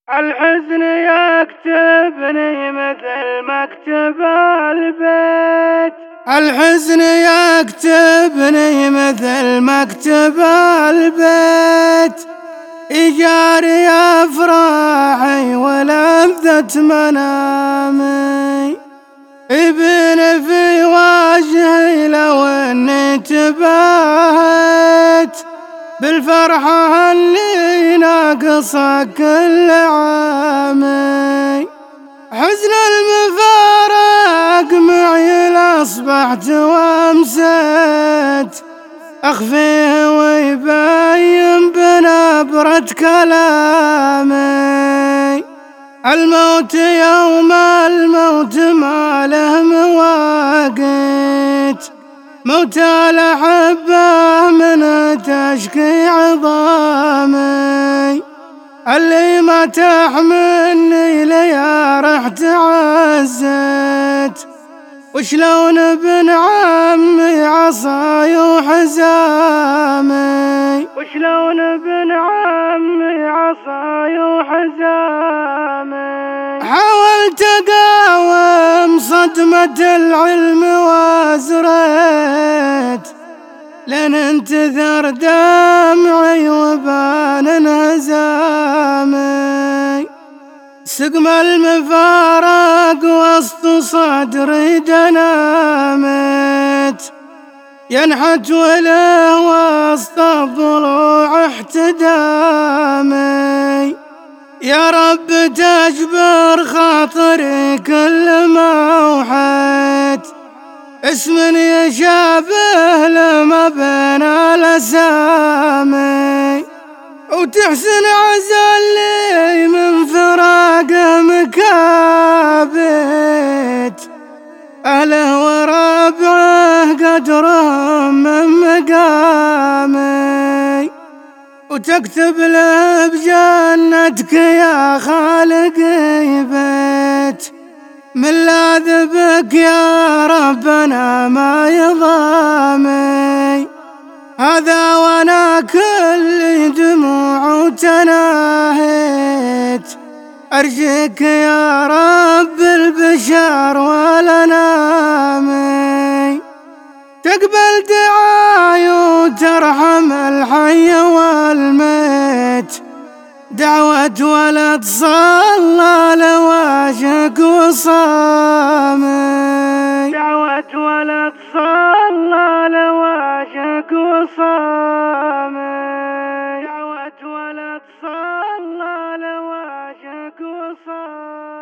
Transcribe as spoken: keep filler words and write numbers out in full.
الحزن يكتبني مثل مكتب البيت، الحزن يكتبني مثل مكتب البيت، يجاري أفراحي ولذة منامي، يبين في وجهي لو اني تباهيت بالفرحة اللي ناقصة كل عامي. حزن المفارق معي لأصبحت وامسيت أخفيه ويبين بنبرة كلامي. الموت يوم الموت ما له مواقيت، موت الأحبة من تشكي عظامي، اللي ما تحملني ليا رحت عزيت، وشلون ابن عمي عصاي وحزامي، وشلون ابن عمي عصاي وحزامي. حاولت اقاوم صدمة العلم وازريت لين انتثر دمعي وبان انهزامي. سقم المفارق وسط صدري دنامت، ينحت وله وسط الضلوع احتدامي. يا رب تجبر خاطري كل ما اوحيت اسم يشابه لما بين الاسامي، وتحسن عزلي من فراقه مكابت، اهله وربعه قدرهم من مقامي، وتكتب له بجنتك يا خالقي بيت من لاذ بك يا ربنا ما يضامي. هذا وانا كل دموع وتناهيت ارجيك يا رب البشر والانامي، تقبل دعاي وترحم الحي والميت، دعوة ولد صلى لوجهك وصامي، دعوة ولد صلى لوجهك وصامي، دعوة ولد صلى لوجهك وصامي.